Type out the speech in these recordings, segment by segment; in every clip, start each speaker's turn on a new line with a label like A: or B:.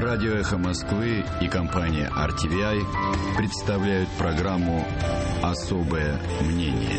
A: Радио «Эхо Москвы» и компания RTVI представляют программу «Особое мнение».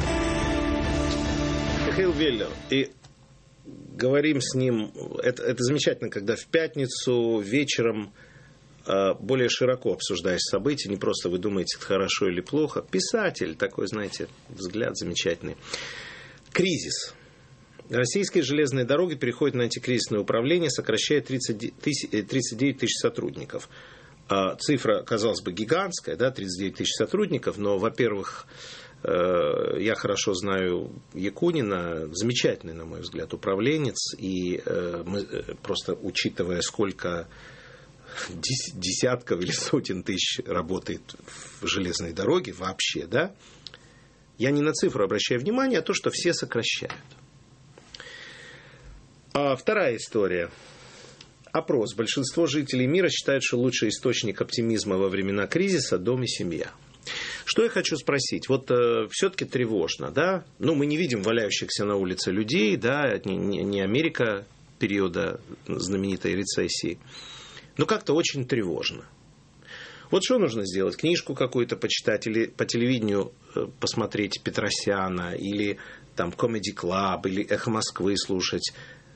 B: Михаил Веллер. И говорим с ним, это замечательно, когда в пятницу вечером более широко обсуждаешь события, не просто вы думаете, это хорошо или плохо. Писатель, такой, знаете, взгляд замечательный. Кризис. Российские железные дороги переходят на антикризисное управление, сокращая 39 тысяч сотрудников. Цифра, казалось бы, гигантская, да, 39 тысяч сотрудников, но, во-первых, я хорошо знаю Якунина, замечательный, на мой взгляд, управленец, и мы, просто учитывая, сколько десятков или сотен тысяч работает в железной дороге вообще, да, я не на цифру обращаю внимание, а то, что все сокращают. Вторая история. Опрос. Большинство жителей мира считают, что лучший источник оптимизма во времена кризиса – дом и семья. Что я хочу спросить? Вот все-таки тревожно, да? Ну, мы не видим валяющихся на улице людей, да, не Америка периода знаменитой рецессии. Но как-то очень тревожно. Вот что нужно сделать? Книжку какую-то почитать или по телевидению посмотреть Петросяна, или там Comedy Club, или Эхо Москвы слушать.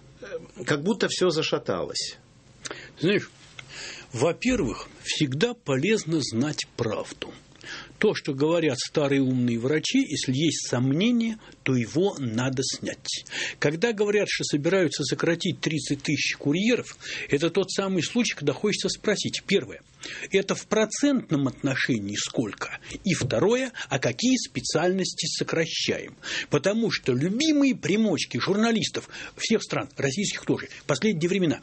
B: Как будто все зашаталось.
C: Знаешь, во-первых, всегда полезно знать правду. То, что говорят старые умные врачи, если есть сомнения, то его надо снять. Когда говорят, что собираются сократить 30 тысяч курьеров, это тот самый случай, когда хочется спросить. Первое, это в процентном отношении сколько? И второе, а какие специальности сокращаем? Потому что любимые примочки журналистов всех стран, российских тоже, в последние времена,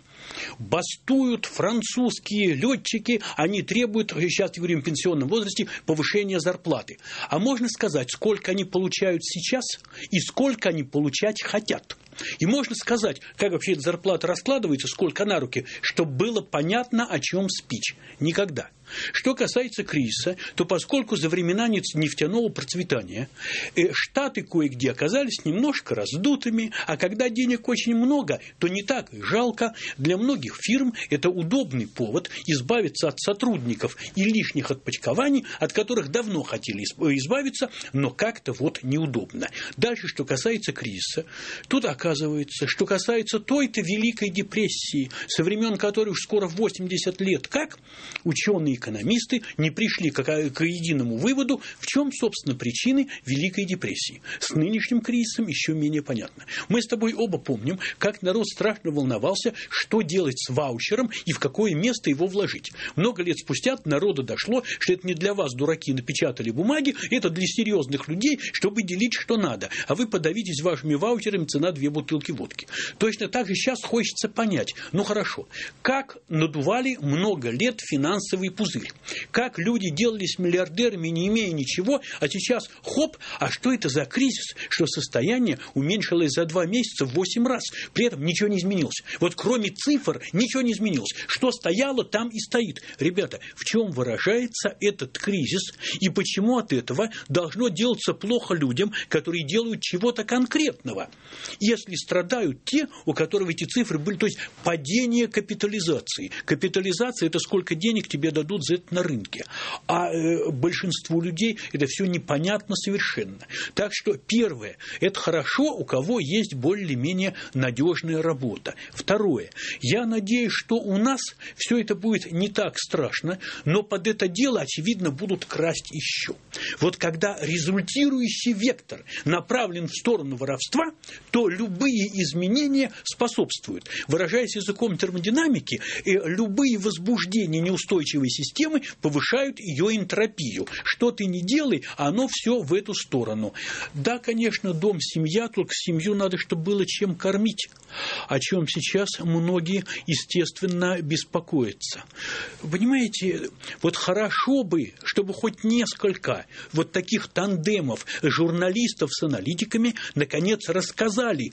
C: бастуют французские летчики, они требуют, сейчас говорим в пенсионном возрасте, повышения зарплаты. А можно сказать, сколько они получают сейчас и сколько они получать хотят. И можно сказать, как вообще эта зарплата раскладывается, сколько на руки, чтобы было понятно, о чем спич. Никогда. Что касается кризиса, то поскольку за времена нефтяного процветания штаты кое-где оказались немножко раздутыми, а когда денег очень много, то не так жалко. Для многих фирм это удобный повод избавиться от сотрудников и лишних отпочкований, от которых давно хотели избавиться, но как-то вот неудобно. Дальше, что касается кризиса, тут оказывается, что касается той-то Великой депрессии, со времен которой уж скоро 80 лет, как ученые-экономисты не пришли к единому выводу, в чем, собственно, причины Великой депрессии. С нынешним кризисом еще менее понятно. Мы с тобой оба помним, как народ страшно волновался, что делать с ваучером и в какое место его вложить. Много лет спустя до народа дошло, что это не для вас, дураки, напечатали бумаги, это для серьезных людей, чтобы делить что надо. А вы подавитесь вашими ваучерами, цена 2 бутылки водки. Точно так же сейчас хочется понять, ну хорошо, как надували много лет финансовый пузырь, как люди делались миллиардерами, не имея ничего, а сейчас хоп, а что это за кризис, что состояние уменьшилось за 2 месяца в 8 раз, при этом ничего не изменилось. Вот кроме цифр ничего не изменилось. Что стояло, там и стоит. Ребята, в чем выражается этот кризис и почему от этого должно делаться плохо людям, которые делают чего-то конкретного? Если страдают те, у которых эти цифры были, то есть падение капитализации. Капитализация – это сколько денег тебе дадут за это на рынке. А большинству людей это все непонятно совершенно. Так что первое – это хорошо, у кого есть более-менее надежная работа. Второе – я надеюсь, что у нас все это будет не так страшно, но под это дело, очевидно, будут красть еще. Вот когда результирующий вектор направлен в сторону воровства, то любые изменения способствуют. Выражаясь языком термодинамики, любые возбуждения неустойчивой системы повышают ее энтропию. Что ты ни делай, оно все в эту сторону. Да, конечно, дом, семья, только семью надо, чтобы было чем кормить, о чем сейчас многие, естественно, беспокоятся. Понимаете, вот хорошо бы, чтобы хоть несколько вот таких тандемов журналистов с аналитиками наконец рассказали,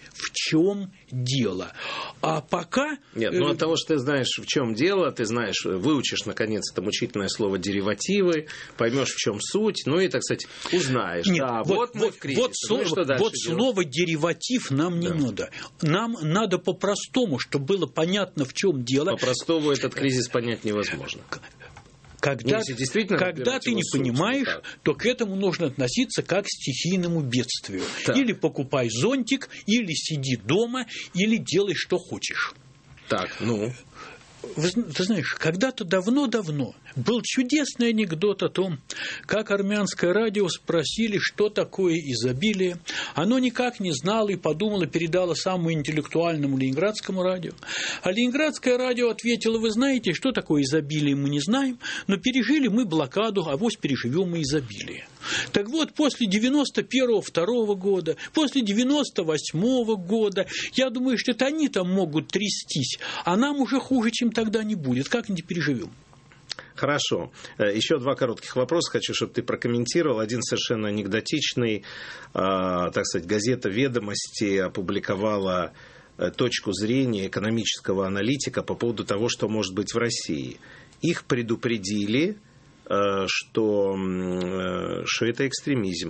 C: в чем дело. А пока...
B: Нет, ну от того, что ты знаешь, в чем дело, ты знаешь, выучишь, наконец, это мучительное слово деривативы, поймешь, в чем суть, ну и, так сказать, узнаешь.
C: Нет,
B: да,
C: вот
B: мы в кризисе.
C: Слово дериватив нам не надо. Нам надо по-простому, чтобы было понятно, в чем дело.
B: По-простому этот кризис понять невозможно.
C: Когда ты не понимаешь, то к этому нужно относиться как к стихийному бедствию. Так. Или покупай зонтик, или сиди дома, или делай, что хочешь.
B: Так, ну...
C: Ты знаешь, когда-то давно-давно был чудесный анекдот о том, как армянское радио спросили, что такое изобилие. Оно никак не знало и подумало, передало самому интеллектуальному ленинградскому радио. А ленинградское радио ответило: вы знаете, что такое изобилие, мы не знаем, но пережили мы блокаду, авось переживем мы изобилие. Так вот, после 91-2 года, после 98-го года, я думаю, что это они там могут трястись, а нам уже хуже, чем тогда не будет. Как-нибудь переживем.
B: Хорошо. Еще два коротких вопроса хочу, чтобы ты прокомментировал. Один совершенно анекдотичный. Так сказать, газета «Ведомости» опубликовала точку зрения экономического аналитика по поводу того, что может быть в России. Их предупредили, что это экстремизм.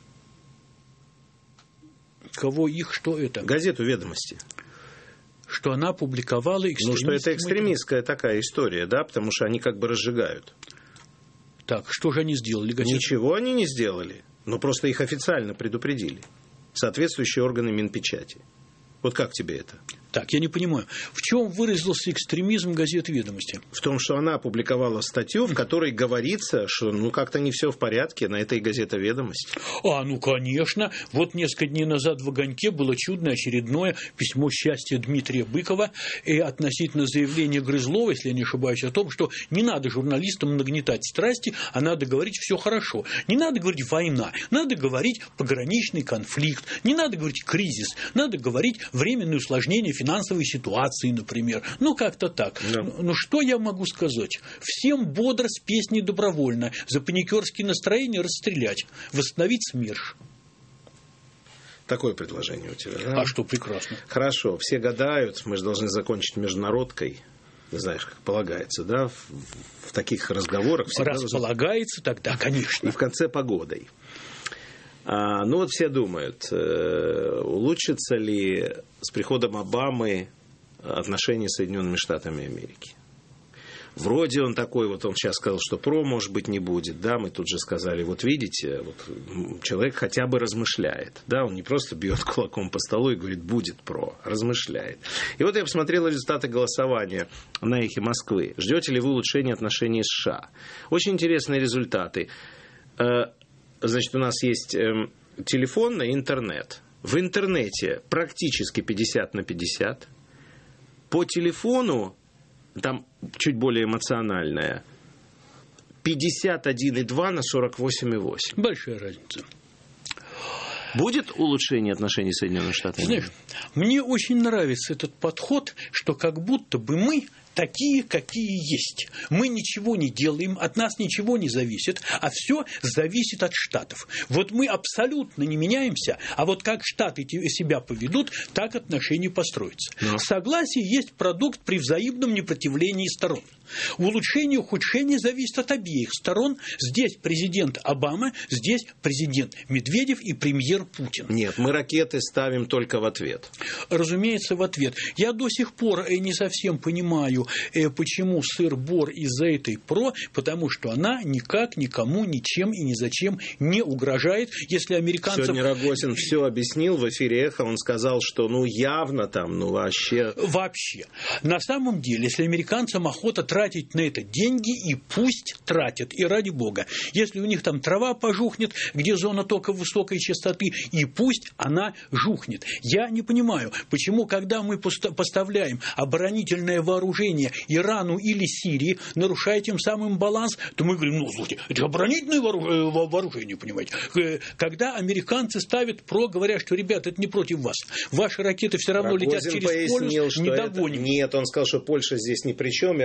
C: Кого их, что это?
B: Газету «Ведомости».
C: Что она публиковала экстремистскую...
B: Ну, что это экстремистская такая история, да, потому что они как бы разжигают.
C: Так, что же они сделали? Газета?
B: Ничего они не сделали, но просто их официально предупредили. Соответствующие органы Минпечати. Вот как тебе это?
C: Так, я не понимаю, в чем выразился экстремизм газеты «Ведомости»?
B: В том, что она опубликовала статью, в которой говорится, что как-то не все в порядке на этой газете «Ведомости».
C: Ну, конечно. Вот несколько дней назад в «Огоньке» было чудное очередное письмо счастья Дмитрия Быкова и относительно заявления Грызлова, если я не ошибаюсь, о том, что не надо журналистам нагнетать страсти, а надо говорить все хорошо. Не надо говорить война, надо говорить пограничный конфликт, не надо говорить кризис, надо говорить временное усложнение финансовой ситуации, например. Ну, как-то так. Да. Ну, что я могу сказать? Всем бодро с песней добровольно. За паникерские настроения расстрелять. Восстановить СМЕРШ.
B: Такое предложение у тебя, да?
C: А что, прекрасно.
B: Хорошо. Все гадают. Мы же должны закончить международкой. Не знаешь, как полагается, да? В таких разговорах.
C: Раз полагается, тогда, конечно.
B: И в конце погодой. Ну вот все думают, улучшится ли с приходом Обамы отношения с Соединенными Штатами Америки. Вроде он такой, вот он сейчас сказал, что ПРО, может быть, не будет, да, мы тут же сказали, вот видите, вот человек хотя бы размышляет, да, он не просто бьет кулаком по столу и говорит, будет ПРО, размышляет. И вот я посмотрел результаты голосования на «Эхе Москвы». Ждете ли вы улучшения отношений с США? Очень интересные результаты. Значит, у нас есть телефон и интернет. В интернете практически 50/50. По телефону, там чуть более эмоциональное, 51,2 на 48,8.
C: Большая разница.
B: Будет улучшение отношений с Соединенными Штатами?
C: Знаешь, мне очень нравится этот подход, что как будто бы мы такие, какие есть. Мы ничего не делаем, от нас ничего не зависит, а все зависит от Штатов. Вот мы абсолютно не меняемся, а вот как Штаты себя поведут, так отношения построятся. Согласие есть продукт при взаимном непротивлении сторон. Улучшение и ухудшение зависит от обеих сторон. Здесь президент Обама, здесь президент Медведев и премьер Путин.
B: Нет, мы ракеты ставим только в ответ.
C: Разумеется, в ответ. Я до сих пор не совсем понимаю, почему сыр-бор из-за этой ПРО, потому что она никак никому ничем и ни зачем не угрожает, если американцев...
B: Сегодня Рогозин все объяснил в эфире «Эхо», он сказал, что явно там, вообще...
C: Вообще. На самом деле, если американцам охота тратить на это деньги, и пусть тратят, и ради бога. Если у них там трава пожухнет, где зона тока высокой частоты, и пусть она жухнет. Я не понимаю, почему, когда мы поставляем оборонительное вооружение Ирану или Сирии, нарушая тем самым баланс, то мы говорим, слушайте, это оборонительное вооружение, понимаете. Когда американцы ставят ПРО, говорят, что, ребята, это не против вас. Ваши ракеты все равно летят через полюс, не догоним.
B: Нет, он сказал, что Польша здесь ни при чем, Иран внизу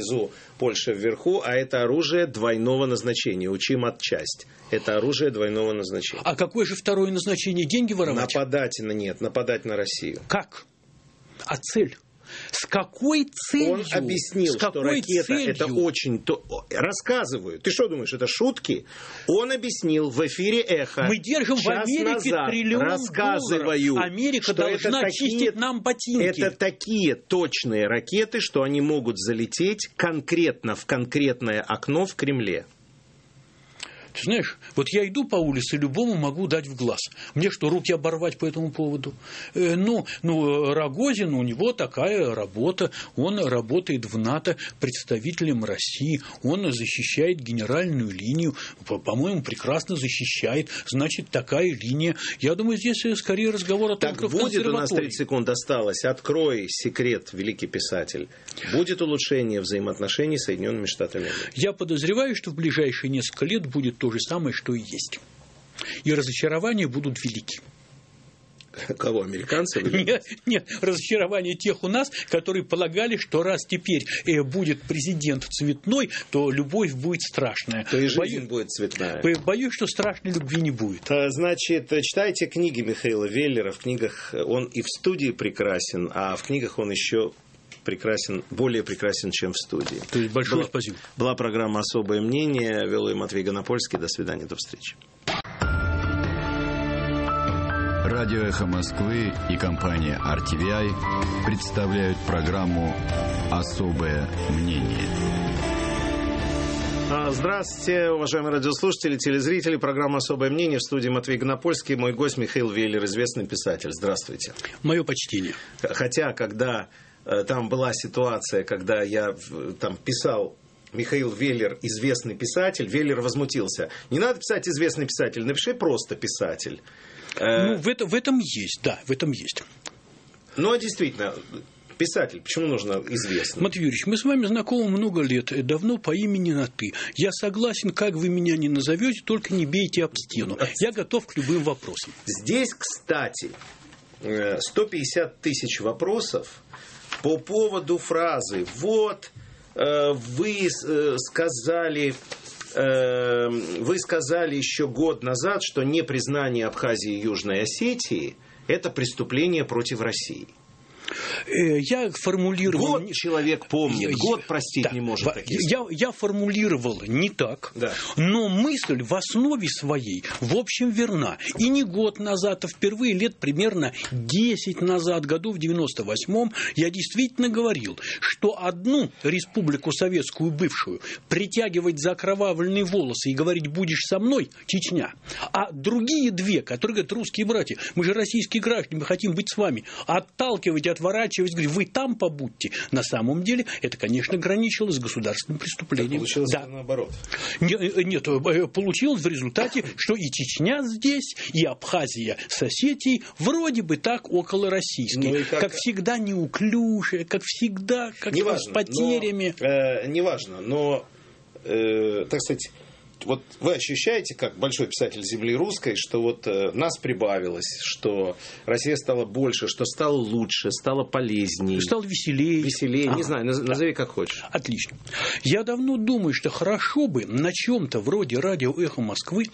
B: внизу, Польша вверху, а это оружие двойного назначения. Учим отчасть. Это оружие двойного назначения.
C: А какое же второе назначение? Деньги воровать?
B: Нападать на Россию.
C: Как? А цель? С какой целью?
B: Он объяснил, что ракета это очень... Рассказываю. Ты что думаешь, это шутки? Он объяснил в эфире «Эхо».
C: Мы держим в Америке триллион долларов. Америка должна чистить нам ботинки.
B: Это такие точные ракеты, что они могут залететь конкретно в конкретное окно в Кремле.
C: Ты знаешь, вот я иду по улице, любому могу дать в глаз. Мне что, руки оборвать по этому поводу? Рогозин, у него такая работа. Он работает в НАТО представителем России. Он защищает генеральную линию. По-моему, прекрасно защищает. Значит, такая линия. Я думаю, здесь скорее разговор о том,
B: так будет, у нас 30 секунд осталось. Открой секрет, великий писатель. Будет улучшение взаимоотношений с Соединенными Штатами Америки?
C: Я подозреваю, что в ближайшие несколько лет будет то же самое, что и есть. И разочарования будут велики.
B: Кого, американцев?
C: Нет, разочарование тех у нас, которые полагали, что раз теперь будет президент цветной, то любовь будет страшная.
B: То и жизнь будет цветная.
C: Боюсь, что страшной любви не будет.
B: Значит, читайте книги Михаила Веллера. В книгах он и в студии прекрасен, а в книгах он еще более прекрасен, чем в студии.
C: То есть большое спасибо.
B: Была программа «Особое мнение». Вел ее Матвей Гонопольский. До свидания, до встречи.
A: Радио «Эхо Москвы» и компания RTVI представляют программу «Особое мнение».
B: Здравствуйте, уважаемые радиослушатели, телезрители. Программа «Особое мнение». В студии Матвей Гонопольский. Мой гость Михаил Веллер, известный писатель. Здравствуйте.
C: Мое почтение.
B: Хотя, когда там была ситуация, когда я там писал Михаил Веллер, известный писатель, Веллер возмутился. Не надо писать известный писатель, напиши просто писатель.
C: В этом есть, да, в этом есть.
B: Ну, а действительно, писатель, почему нужно известный?
C: Матвей Юрьевич, мы с вами знакомы много лет, давно по имени на «ты». Я согласен, как вы меня не назовете, только не бейте об стену. Я готов к любым вопросам.
B: Здесь, кстати, 150 тысяч вопросов по поводу фразы «Вот вы сказали еще год назад, что непризнание Абхазии и Южной Осетии – это преступление против России».
C: Я формулировал...
B: Год человек помнит, год простить не может такие слова.
C: Я формулировал не так,
B: да.
C: Но мысль в основе своей, в общем, верна. И не год назад, а впервые лет примерно 10 назад, году в 98-м, я действительно говорил, что одну республику советскую бывшую притягивать за окровавленные волосы и говорить «будешь со мной» – Чечня, а другие две, которые говорят «русские братья, мы же российские граждане, мы хотим быть с вами», отталкивать, отворачивать, говорить, вы там побудьте. На самом деле, это, конечно, граничило с государственным преступлением.
B: Получилось наоборот.
C: Нет, получилось в результате, что и Чечня здесь, и Абхазия с Осетией вроде бы так около российские. Как всегда неуклюжие, как всегда, как с потерями.
B: Неважно, но, так сказать, вот вы ощущаете, как большой писатель земли русской, что вот нас прибавилось, что Россия стала больше, что стало лучше, стало полезнее.
C: Стало веселее.
B: Не знаю, назови как хочешь.
C: Отлично. Я давно думаю, что хорошо бы на чем-то вроде радио «Эхо Москвы»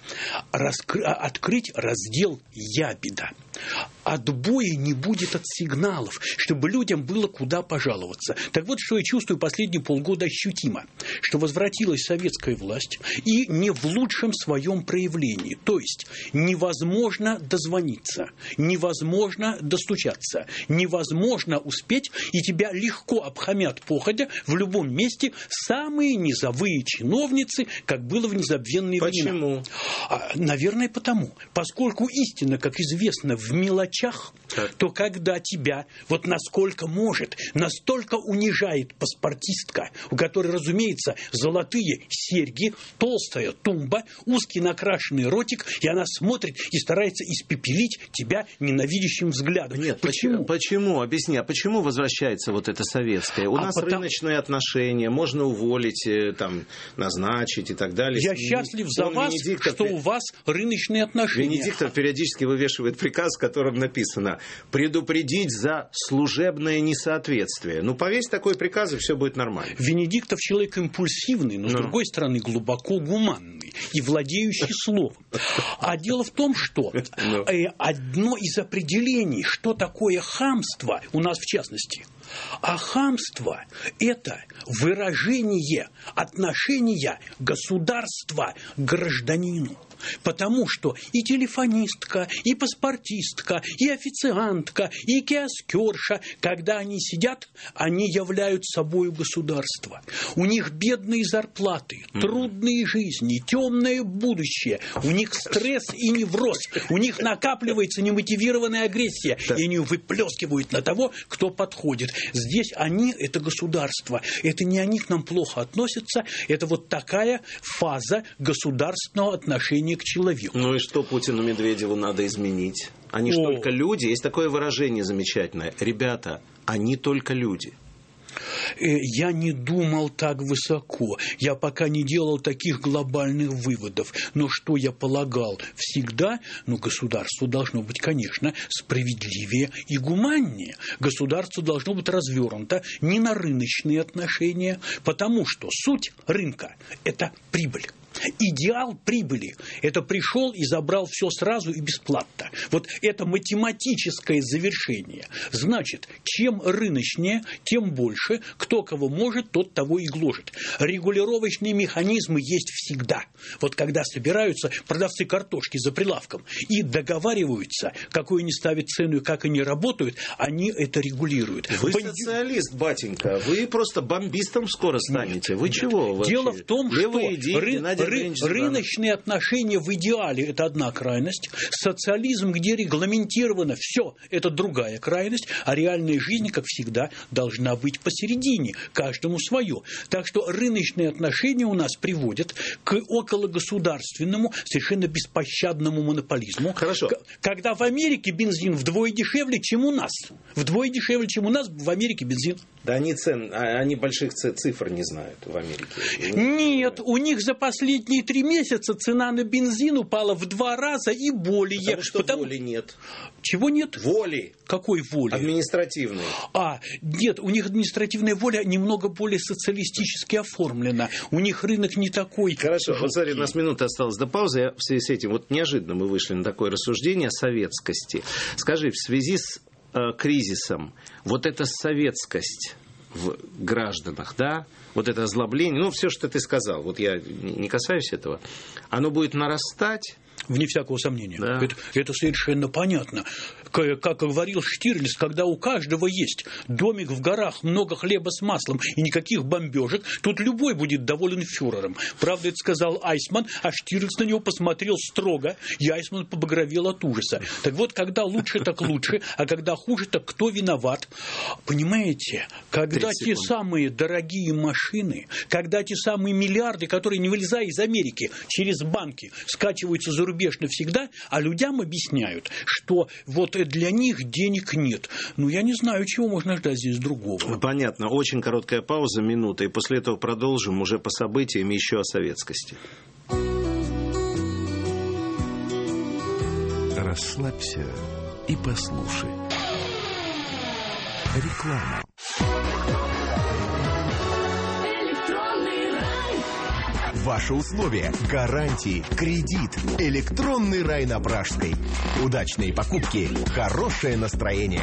C: открыть раздел «Ябеда». Отбоя не будет от сигналов, чтобы людям было куда пожаловаться. Так вот, что я чувствую последние полгода ощутимо, что возвратилась советская власть и не в лучшем своем проявлении. То есть невозможно дозвониться, невозможно достучаться, невозможно успеть, и тебя легко обхамят походя в любом месте самые низовые чиновницы, как было в незабвенные времена.
B: Почему?
C: Наверное, потому. Поскольку истина, как известно, в мелочах, то когда тебя, вот насколько может, настолько унижает паспортистка, у которой, разумеется, золотые серьги, толстая тумба, узкий накрашенный ротик, и она смотрит и старается испепелить тебя ненавидящим взглядом.
B: Нет, почему? Объясни, а почему возвращается вот это советское? У нас рыночные отношения, можно уволить, там, назначить и так далее.
C: Я счастлив за вас, что у вас рыночные отношения.
B: Венедиктов периодически вывешивает приказ, в котором написано «предупредить за служебное несоответствие». Ну, повесь такой приказ, и все будет нормально.
C: Венедиктов человек импульсивный, но, с другой стороны, глубоко гуманный и владеющий словом. А дело в том, что одно из определений, что такое хамство, у нас в частности, а хамство – это выражение отношения государства к гражданину. Потому что и телефонистка, и паспортистка, и официантка, и киоскерша, когда они сидят, они являются собой государство. У них бедные зарплаты, трудные жизни, темное будущее. У них стресс и невроз. У них накапливается немотивированная агрессия. И они выплескивают на того, кто подходит. Здесь они – это государство. Это не они к нам плохо относятся. Это вот такая фаза государственного отношения к человеку.
B: Ну и что Путину, Медведеву надо изменить? Они же только люди. Есть такое выражение замечательное. Ребята, они только люди.
C: Я не думал так высоко. Я пока не делал таких глобальных выводов. Но что я полагал? Всегда, государство должно быть, конечно, справедливее и гуманнее. Государство должно быть развернуто не на рыночные отношения, потому что суть рынка – это прибыль. Идеал прибыли – это пришел и забрал все сразу и бесплатно. Вот это математическое завершение. Значит, чем рыночнее, тем больше. Кто кого может, тот того и гложет. Регулировочные механизмы есть всегда. Вот когда собираются продавцы картошки за прилавком и договариваются, какую они ставят цену и как они работают, они это регулируют.
B: Вы социалист, батенька. Вы просто бомбистом скоро станете. Вы чего вообще?
C: Дело в том, что рыночные отношения в идеале – это одна крайность, социализм, где регламентировано все, это другая крайность, а реальная жизнь, как всегда, должна быть посередине, каждому свое. Так что рыночные отношения у нас приводят к окологосударственному, совершенно беспощадному монополизму.
B: Хорошо.
C: Когда в Америке бензин вдвое дешевле, чем у нас. Вдвое дешевле, чем у нас в Америке бензин.
B: Да они больших цифр не знают в Америке.
C: Нет, у них за последние 3 месяца цена на бензин упала в 2 раза и более.
B: Потому воли нет.
C: Чего нет?
B: Воли.
C: Какой воли?
B: Административной.
C: Нет, у них административная воля немного более социалистически оформлена. У них рынок не такой.
B: Хорошо, вот смотри, у нас минута осталась до паузы. Я в связи с этим, неожиданно мы вышли на такое рассуждение о советскости. Скажи, в связи с кризисом, вот эта советскость в гражданах, да, вот это озлобление, все, что ты сказал, вот я не касаюсь этого, оно будет нарастать?
C: Вне всякого сомнения.
B: Да.
C: Это совершенно понятно. Как говорил Штирлиц, когда у каждого есть домик в горах, много хлеба с маслом и никаких бомбежек, тут любой будет доволен фюрером. Правда, это сказал Айсман, а Штирлиц на него посмотрел строго, и Айсман побагровел от ужаса. Так вот, когда лучше, так лучше, а когда хуже, так кто виноват? Понимаете, когда те самые дорогие машины, когда те самые миллиарды, которые, не вылезая из Америки, через банки скачиваются за рубеж навсегда, а людям объясняют, что вот для них денег нет. Я не знаю, чего можно ждать здесь другого.
B: Понятно. Очень короткая пауза, минута, и после этого продолжим уже по событиям еще о советскости.
D: Расслабься и послушай. Реклама. Ваши условия, гарантии, кредит, электронный рай на Пражской. Удачные покупки, хорошее настроение.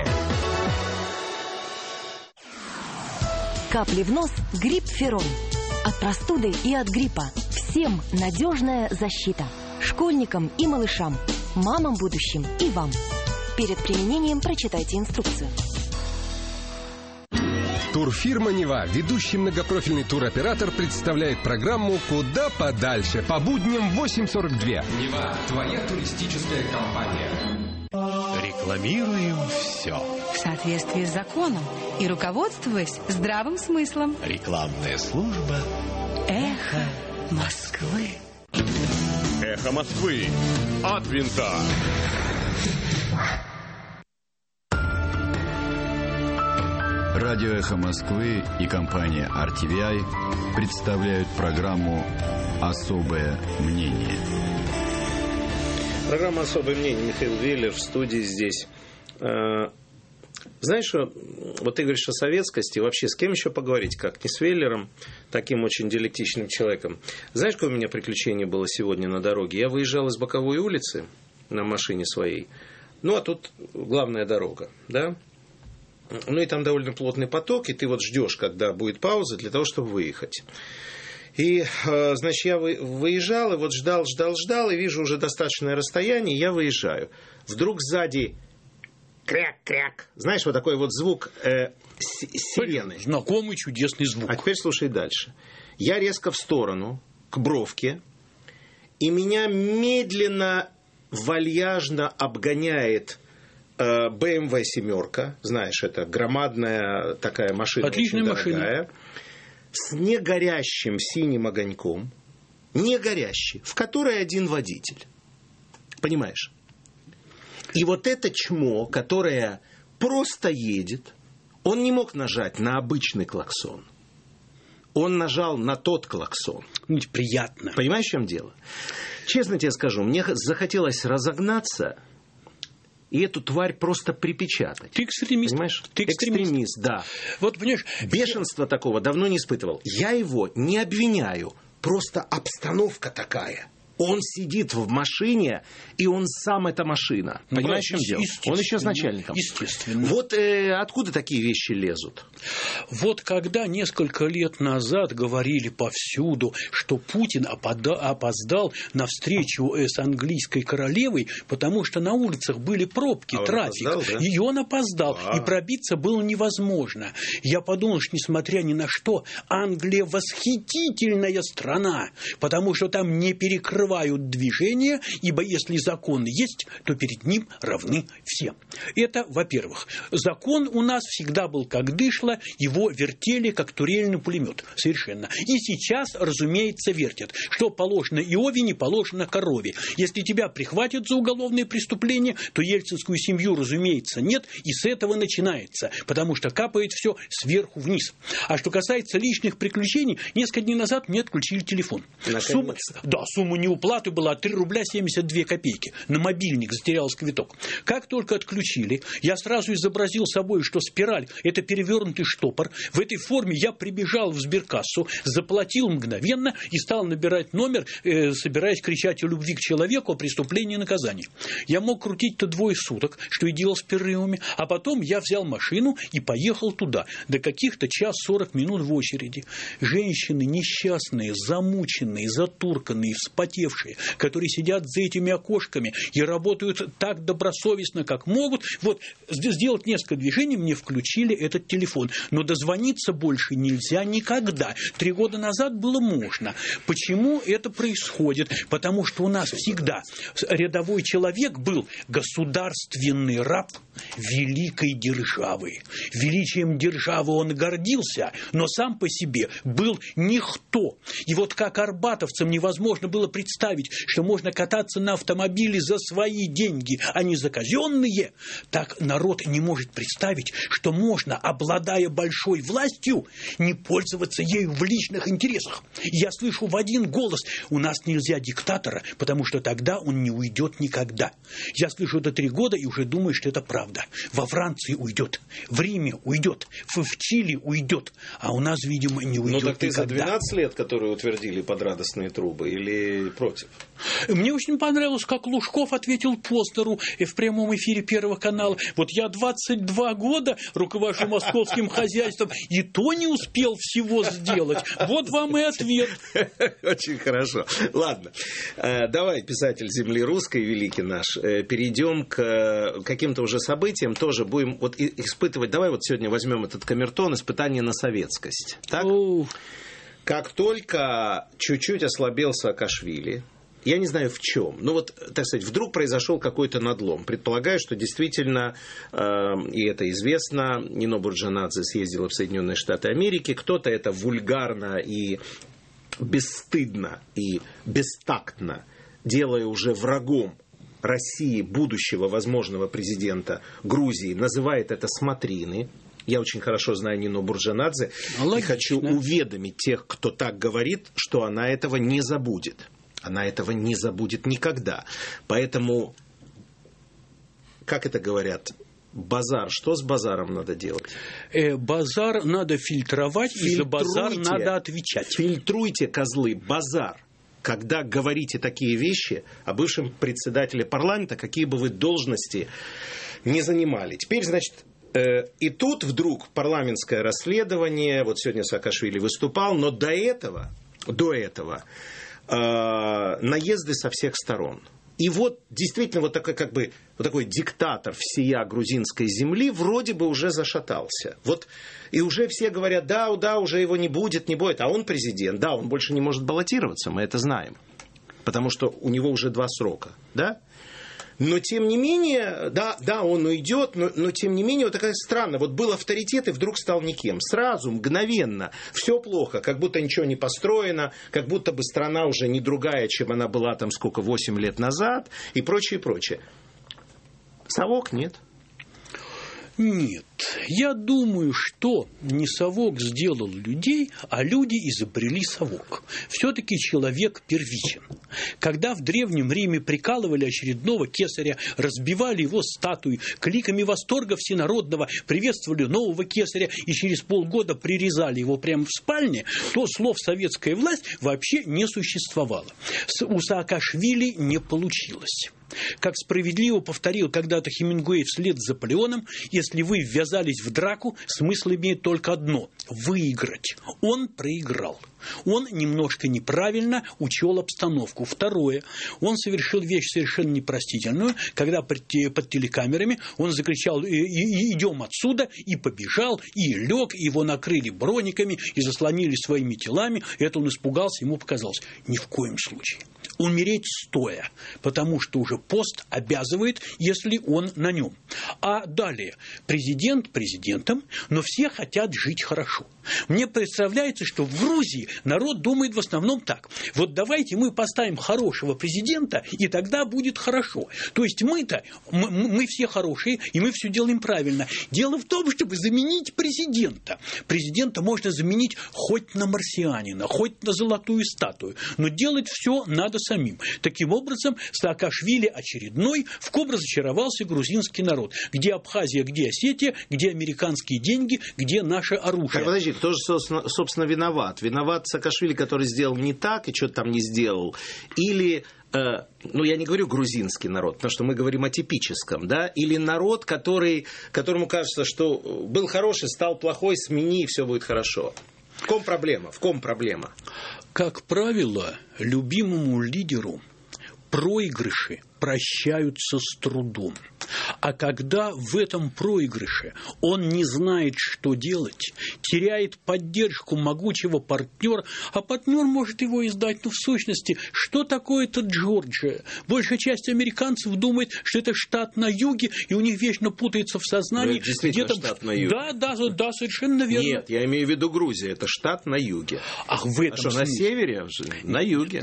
E: Капли в нос, грипп-ферон. От простуды и от гриппа. Всем надежная защита. Школьникам и малышам, мамам будущим и вам. Перед применением прочитайте инструкцию.
F: Турфирма «Нева», ведущий многопрофильный туроператор, представляет программу «Куда подальше» по будням в 8:42.
G: «Нева» – твоя туристическая компания.
H: Рекламируем все.
I: В соответствии с законом и руководствуясь здравым смыслом.
H: Рекламная служба
I: «Эхо Москвы».
J: «Эхо Москвы» от винта.
A: Радио «Эхо Москвы» и компания RTVI представляют программу «Особое мнение».
B: Программа «Особое мнение». Михаил Веллер в студии здесь. Знаешь, что, вот ты говоришь о советскости, вообще с кем еще поговорить, как не с Веллером, таким очень диалектичным человеком. Знаешь, какое у меня приключение было сегодня на дороге? Я выезжал из боковой улицы на машине своей, ну, а тут главная дорога, да? Ну, и там довольно плотный поток, и ты вот ждешь, когда будет пауза для того, чтобы выехать. И, значит, я выезжал, и вот ждал, и вижу уже достаточное расстояние, и я выезжаю. Вдруг сзади кряк-кряк. Знаешь, вот такой вот звук сирены.
C: Знакомый чудесный звук.
B: А теперь слушай дальше. Я резко в сторону, к бровке, и меня медленно, вальяжно обгоняет BMW семерка. Знаешь, это громадная такая машина.
C: Отличная машина.
B: С негорящим синим огоньком. Негорящий. В которой один водитель. Понимаешь? И вот это чмо, которое просто едет, он не мог нажать на обычный клаксон. Он нажал на тот клаксон.
C: Приятно.
B: Понимаешь, в чем дело? Честно тебе скажу, мне захотелось разогнаться и эту тварь просто припечатать.
C: Ты экстремист.
B: Понимаешь?
C: Ты
B: экстремист, да.
C: Вот, понимаешь,
B: бешенства такого давно не испытывал. Я его не обвиняю. Просто обстановка такая. Он сидит в машине, и он сам эта машина. Понимаешь, в чем дело? Он еще с начальником.
C: Естественно.
B: Вот откуда такие вещи лезут?
C: Вот когда несколько лет назад говорили повсюду, что Путин опоздал на встречу с английской королевой, потому что на улицах были пробки, трафик.
B: Опоздал, да?
C: И он опоздал, и пробиться было невозможно. Я подумал, что несмотря ни на что, Англия восхитительная страна, потому что там не перекрывают движение, ибо если закон есть, то перед ним равны все. Это, во-первых. Закон у нас всегда был как дышло, его вертели как турельный пулемет. Совершенно. И сейчас, разумеется, вертят. Что положено Иове, не положено корове. Если тебя прихватят за уголовное преступление, то ельцинскую семью, разумеется, нет, и с этого начинается, потому что капает все сверху вниз. А что касается личных приключений, несколько дней назад мне отключили телефон. Сумма неуплаты была 3 рубля 72 копейки. На мобильник затерялся квиток. Как только отключили, я сразу изобразил собой, что спираль – это перевернутый штопор. В этой форме я прибежал в сберкассу, заплатил мгновенно и стал набирать номер, собираясь кричать о любви к человеку, о преступлении и наказании. Я мог крутить-то 2 суток, что и делал с перерывами, а потом я взял машину и поехал туда, до каких-то час 40 минут в очереди. Женщины несчастные, замученные, затурканные, вспотевшие, которые сидят за этими окошками и работают так добросовестно, как могут. Вот, сделать несколько движений, мне включили этот телефон. Но дозвониться больше нельзя никогда. 3 года назад было можно. Почему это происходит? Потому что у нас всегда рядовой человек был государственный раб великой державы. Величием державы он гордился, но сам по себе был никто. И вот как арбатовцам невозможно было представить, что можно кататься на автомобиле за свои деньги, а не за казенные, так народ не может представить, что можно, обладая большой властью, не пользоваться ею в личных интересах. Я слышу в один голос: у нас нельзя диктатора, потому что тогда он не уйдет никогда. Я слышу это 3 года и уже думаю, что это правда. Во Франции уйдет, в Риме уйдет, в Чили уйдет, а у нас, видимо, не уйдет никогда.
B: Ну так ты за 12 лет, которые утвердили под радостные трубы, или против?
C: Мне очень понравилось, как Лужков ответил Познеру в прямом эфире Первого канала. Вот я 22 года руковожу московским хозяйством, и то не успел всего сделать. Вот вам и ответ.
B: Очень хорошо. Ладно, давай, писатель земли русской, великий наш, перейдем к каким-то уже событиям, тоже будем вот испытывать. Давай вот сегодня возьмем этот камертон, испытание на советскость. Так? Как только чуть-чуть ослабел Саакашвили, я не знаю в чем, но вот, так сказать, вдруг произошел какой-то надлом. Предполагаю, что действительно, и это известно, Нино Бурджанадзе съездила в Соединенные Штаты Америки, кто-то это вульгарно и бесстыдно и бестактно, делая уже врагом России будущего возможного президента Грузии, называет это смотрины. Я очень хорошо знаю Нино Бурджанадзе и хочу уведомить тех, кто так говорит, что она этого не забудет. Она этого не забудет никогда. Поэтому, как это говорят, Базар. Что с базаром надо делать?
C: Базар надо фильтровать, и за базар надо отвечать.
B: Фильтруйте, козлы, базар. Когда говорите такие вещи о бывшем председателе парламента, какие бы вы должности не занимали. Теперь, значит, и тут вдруг парламентское расследование, вот сегодня Саакашвили выступал, но до этого наезды со всех сторон. И вот действительно вот такой диктатор всея грузинской земли вроде бы уже зашатался. Вот, и уже все говорят, да, уже его не будет, а он президент, да, он больше не может баллотироваться, мы это знаем, потому что у него уже 2 срока, да? Но тем не менее, да, он уйдет, но тем не менее, вот такая странная. Вот был авторитет и вдруг стал никем. Сразу, мгновенно, все плохо, как будто ничего не построено, как будто бы страна уже не другая, чем она была там 8 лет назад и прочее, прочее. Совок нет.
C: Нет, я думаю, что не совок сделал людей, а люди изобрели совок. Все-таки человек первичен. Когда в Древнем Риме прикалывали очередного кесаря, разбивали его статуи, кликами восторга всенародного приветствовали нового кесаря и через полгода прирезали его прямо в спальне, то слов «советская власть» вообще не существовало. У Саакашвили не получилось. Как справедливо повторил когда-то Хемингуэй вслед за Наполеоном, если вы ввязались в драку, смысл имеет только одно – выиграть. Он проиграл. Он немножко неправильно учел обстановку. Второе, он совершил вещь совершенно непростительную, когда под телекамерами он закричал «идем отсюда», и побежал, и лег, и его накрыли брониками, и заслонили своими телами. Это он испугался, ему показалось. Ни в коем случае. Умереть стоя, потому что уже пост обязывает, если он на нем. А далее, президент президентом, но все хотят жить хорошо. Мне представляется, что в Грузии народ думает в основном так. Вот давайте мы поставим хорошего президента, и тогда будет хорошо. То есть мы все хорошие, и мы все делаем правильно. Дело в том, чтобы заменить президента. Президента можно заменить хоть на марсианина, хоть на золотую статую, но делать все надо самим. Таким образом, Саакашвили очередной, в ком разочаровался грузинский народ. Где Абхазия, где Осетия, где американские деньги, где наше оружие.
B: Так, подожди, кто же, собственно, виноват? Виноват Саакашвили, который сделал не так и что-то там не сделал? Или, я не говорю грузинский народ, потому что мы говорим о типическом, да? Или народ, которому кажется, что был хороший, стал плохой, смени, и все будет хорошо. В ком проблема?
C: Как правило, любимому лидеру проигрыши прощаются с трудом. А когда в этом проигрыше он не знает, что делать, теряет поддержку могучего партнера, а партнер может его издать, в сущности, что такое-то Джорджия? Большая часть американцев думает, что это штат на юге, и у них вечно путается в сознании.
B: Это действительно штат на юге.
C: Да, совершенно верно.
B: Нет, я имею в виду Грузия, это штат на юге.
C: Ах, в этом
B: смысле? На севере? На юге.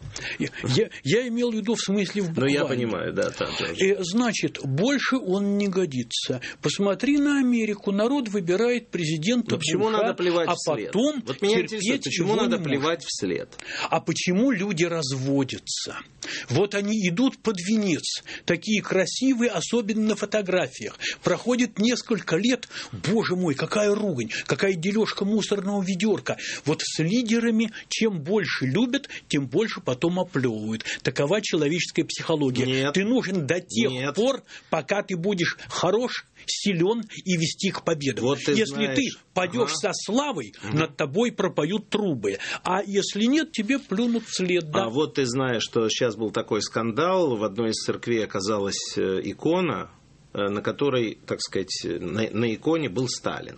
C: Я имел в виду в смысле в буквально.
B: Я понимаю, да.
C: Значит, больше он не годится. Посмотри на Америку. Народ выбирает президента.
B: Почему надо плевать вслед?
C: Потом
B: вот меня интересует, почему надо плевать вслед?
C: А почему люди разводятся? Вот они идут под венец. Такие красивые, особенно на фотографиях. Проходит несколько лет. Боже мой, какая ругань, какая дележка мусорного ведерка. Вот с лидерами чем больше любят, тем больше потом оплевывают. Такова человеческая психология.
B: Нет.
C: Ты нужен до тех пор, пока ты будешь хорош, силен и вести к победе.
B: Вот
C: если ты падешь со славой, над тобой пропоют трубы. А если нет, тебе плюнут вслед. Да?
B: А вот ты знаешь, что сейчас был такой скандал. В одной из церквей оказалась икона, на которой, так сказать, на иконе был Сталин.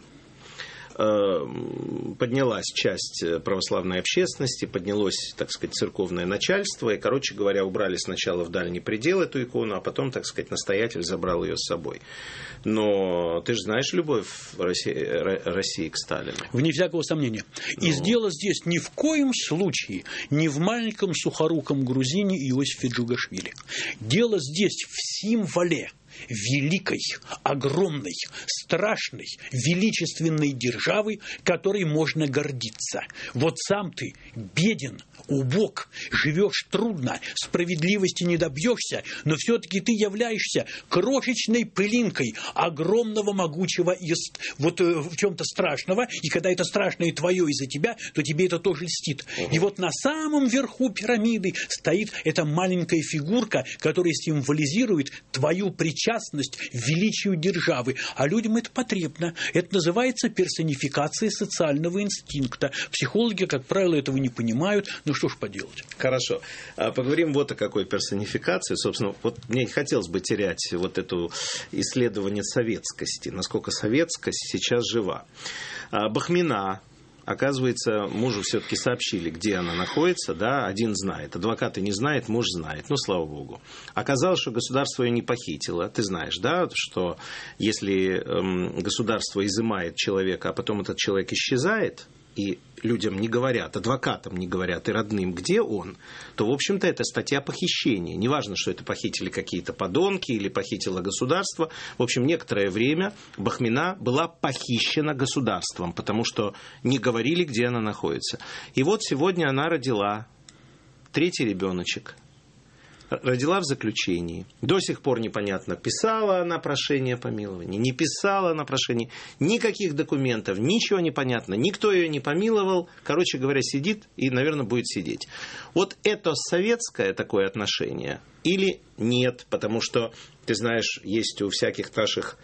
B: Поднялась часть православной общественности, поднялось, так сказать, церковное начальство, и, короче говоря, убрали сначала в дальний предел эту икону, а потом, так сказать, настоятель забрал ее с собой. Но ты же знаешь любовь России к Сталину.
C: Вне всякого сомнения. И дело здесь ни в коем случае не в маленьком сухоруком грузине Иосифе Джугашвили. Дело здесь в символе. великой, огромной, страшной, величественной державой, которой можно гордиться. Вот сам ты беден, убог, живешь трудно, справедливости не добьешься, но все-таки ты являешься крошечной пылинкой огромного, могучего, в чем-то страшного, и когда это страшное твое из-за тебя, то тебе это тоже льстит. И вот на самом верху пирамиды стоит эта маленькая фигурка, которая символизирует твою причастность к величию державы. А людям это потребно. Это называется персонификация социального инстинкта. Психологи, как правило, этого не понимают. Ну что ж поделать.
B: Хорошо. Поговорим вот о какой персонификации. Собственно, вот мне не хотелось бы терять вот это исследование советскости. Насколько советскость сейчас жива. Бахмина. Оказывается, мужу все-таки сообщили, где она находится, да, один знает, адвокаты не знает, муж знает, ну, слава богу. Оказалось, что государство ее не похитило, ты знаешь, да, что если государство изымает человека, а потом этот человек исчезает, и людям не говорят, адвокатам не говорят и родным, где он, то, в общем-то, это статья похищения. Неважно, что это похитили какие-то подонки или похитило государство. В общем, некоторое время Бахмина была похищена государством, потому что не говорили, где она находится. И вот сегодня она родила 3-й ребеночек. Родила в заключении. До сих пор непонятно, писала она прошение о помиловании, не писала она прошение. Никаких документов, ничего не понятно. Никто ее не помиловал. Короче говоря, сидит и, наверное, будет сидеть. Вот это советское такое отношение или нет? Потому что, ты знаешь, есть у всяких наших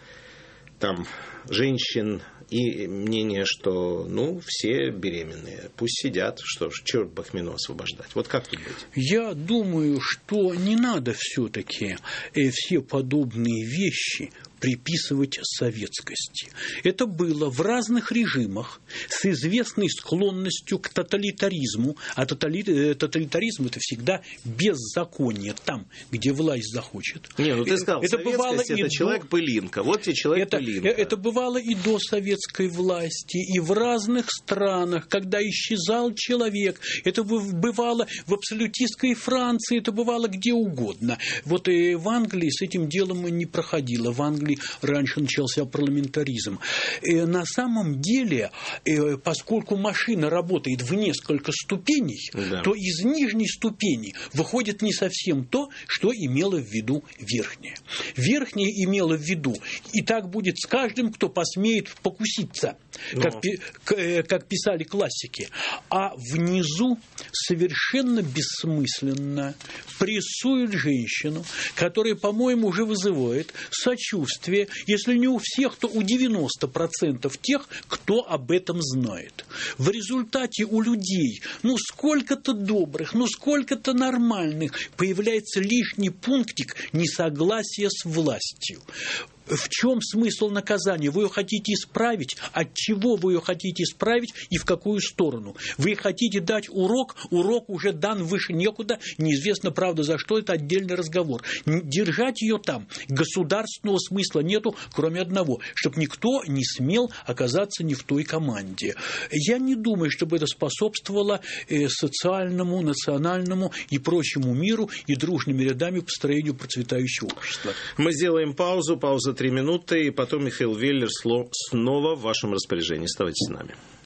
B: там женщин и мнение, что, ну, все беременные, пусть сидят, что ж, черт Бахмину освобождать. Вот как тут быть?
C: Я думаю, что не надо все-таки все подобные вещи приписывать советскости. Это было в разных режимах с известной склонностью к тоталитаризму. А тоталитаризм – это всегда беззаконие там, где власть захочет.
B: Не, ну ты сказал, это советскость – это человек-пылинка. Вот тебе человек-пылинка.
C: Это бывало и до советской власти, и в разных странах, когда исчезал человек. Это бывало в абсолютистской Франции, это бывало где угодно. Вот и в Англии с этим делом не проходило. В Англии раньше начался парламентаризм. На самом деле, поскольку машина работает в несколько ступеней, да, то из нижней ступени выходит не совсем то, что имело в виду верхняя. Верхняя имела в виду, и так будет с каждым, кто посмеет покуситься, как писали классики. А внизу совершенно бессмысленно прессуют женщину, которая, по-моему, уже вызывает сочувствие, если не у всех, то у 90% тех, кто об этом знает. В результате у людей, сколько-то добрых, сколько-то нормальных, появляется лишний пунктик несогласия с властью. В чем смысл наказания? Вы ее хотите исправить? От чего вы ее хотите исправить и в какую сторону? Вы хотите дать урок? Урок уже дан выше некуда. Неизвестно, правда, за что. Это отдельный разговор. Держать ее там государственного смысла нету, кроме одного, чтобы никто не смел оказаться не в той команде. Я не думаю, чтобы это способствовало социальному, национальному и прочему миру и дружными рядами построению процветающего общества.
B: Мы сделаем паузу. Пауза 3 минуты, и потом Михаил Веллер снова в вашем распоряжении. Оставайтесь с нами.